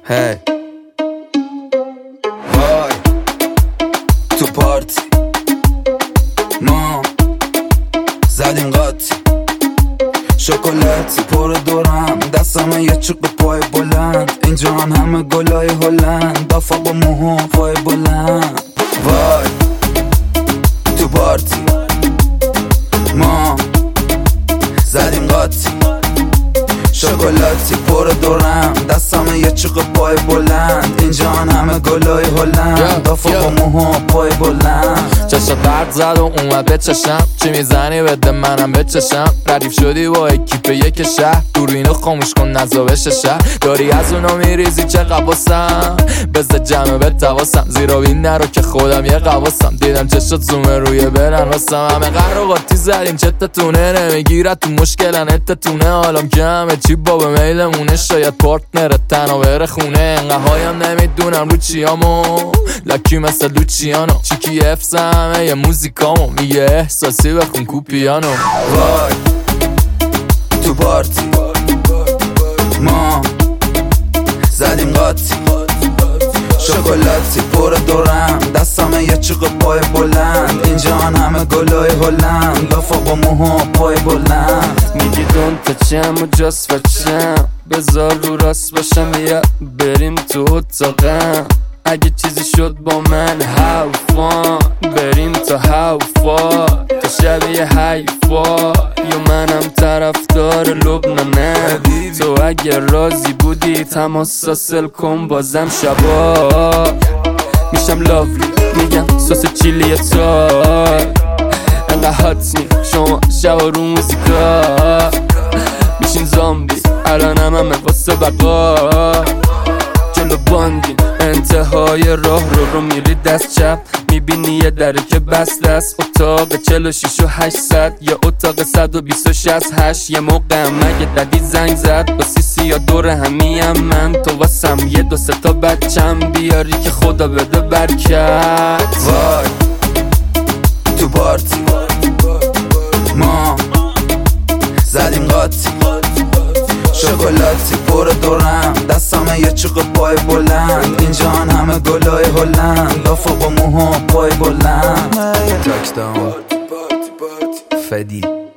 هی وای تو پارتی ما زدیم قاطی شکلاتی پر دورم دستم یه چوب پای بلند اینجان همه گلای هلند دافا با موها پای بلند وای تو پارتی ما زدیم قاطی شکلاتی پر دورم دستم یه چوب پای بلند اینجان همه گلای هلند دافا با موها پای بلند چشا درد زد و اومد به چشم چی میزنی بده منم به چشم ردیف شدی با اکیپ یک شهر دوربینو خاموش کن نزا بشه شهر داری از اونا میریزی چه قواسم بزد جمعه به تواسم زیرا بین نرو که خودم یه قواسم دیدم چشات زومه روی برن واسم همه قهر و قاطی زدیم چتتونه نمیگیرد تو مشکلن اتتونه حالم که همه چی با به میلمونه شاید پارتنرت تنها بره خونه انقه هایم نمیدونم رو چیامو لکی مثل لوچیانو چیکی افسمه یه موزیکامو میگه احساسی بخون کو پیانو وای تو پارتی ما زدیم قاطی شکلاتی پر دورم دستم یه چوب پای بلند اینجان همه گلای هلند دافا با موها پای بلند میگی دون تچم و جاست وچم بذار رو راست باشم یا بریم تو اتاقم اگه چیزی شد با من حوفان بریم تا حوفا تو شبیه حیفا یا منم طرفدار لبنانه تو اگه راضی بودی تماس حاصل کن بازم شبا میشم لاولی میگم سس چیلی تار انقه هاتین شما شبا رو موزیکا میشین زامبی الانم همه واسه بقا جلو باندین انتهای راه رو میری دست چپ میبینی یه دره که بسته است اتاق 46 و 800 یه اتاق 120 و 68 یه موقع مگه ددی زنگ زد با سیسی یا دور همیم من تو واسم یه دو سه تا بچم بیاری که خدا بده برکت وای تو پارتی ما زدیم قاطی شکلاتی پر دورم دستم یه چوب پای بلند اینجان همه گلای هلند دافا با موها پای بلند تاکداون فدی